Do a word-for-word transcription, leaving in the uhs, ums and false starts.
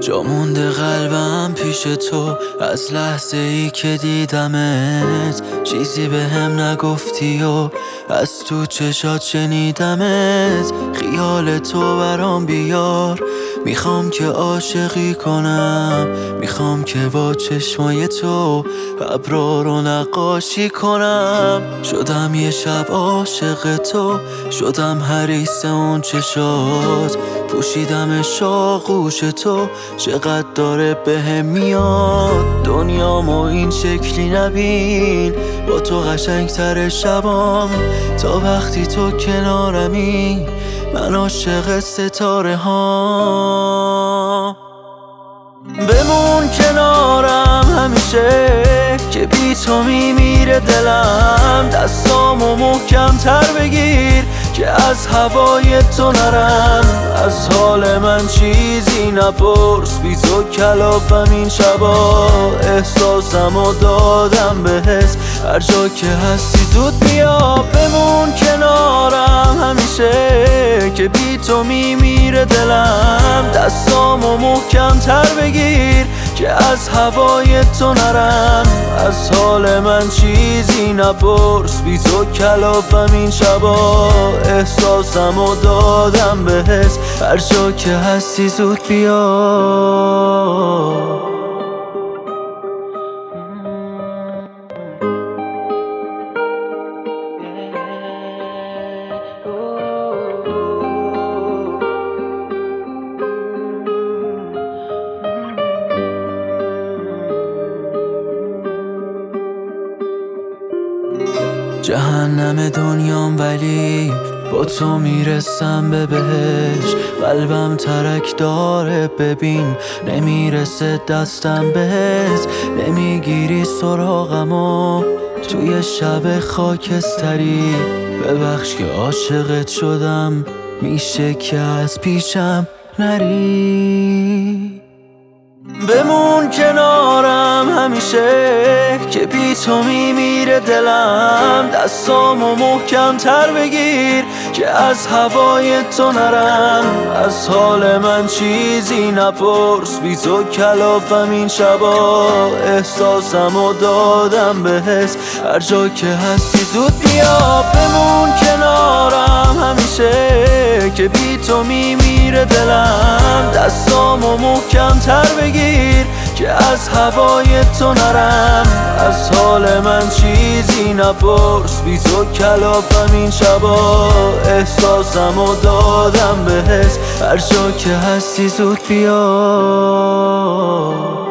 جا مونده قلبم پیش تو از لحظه ای که دیدمت. چیزی به هم نگفتی و از تو چشات شنیدمت. خیال تو برام بیار، میخوام که عاشقی کنم. میخوام که با چشمای تو ابرا رو نقاشی کنم. شدم یه شب عاشق تو، شدم حریص اون چشات. پوشیدمش آغوش تو، چقدر داره بهم میاد. دنیامو این شکلی نبین، با تو قشنگ تر شبام. تا وقتی تو کنارمی، من عاشق ستاره ها. بمون کنارم همیشه، که بی تو میمیره دلم. دستامو محکم تر بگیر، که از هوای تو نرم. از حال من چیزی نپرس، بی تو کلافم این شبا. احساسمو دادم بهت، هر جا که هستی زود بیا. بمون کنارم همیشه، که بی تو میمیره دلم. دستامو محکم تر بگیر، که از هوای تو نرم. از حال من چیزی نپرس، بی تو کلافم این شبا. احساسمو دادم بهت، هر جا که هستی زود بیا. جهنم دنیام ولی با تو میرسم به بهش. قلبم ترک داره ببین، نمیرسه دستم بهت. نمیگیری سراغمو توی شب خاکستری. ببخش که عاشقت شدم، میشه که از پیشم نری. بمون کنارم همیشه، که بی تو میمیره دلم. دستامو محکم تر بگیر، که از هوای تو نرم. از حال من چیزی نپرس، بی تو کلافم این شبا. احساسمو دادم بهت، هر جا که هستی زود بیا. بمون کنارم همیشه، که بی تو میمیره دلم. دستامو محکم تر بگیر، که از هوای تو نرم. از حال من چیزی نپرس، بی تو کلافم این شبا. احساسمو دادم بهت، هر جا که هستی زود بیا.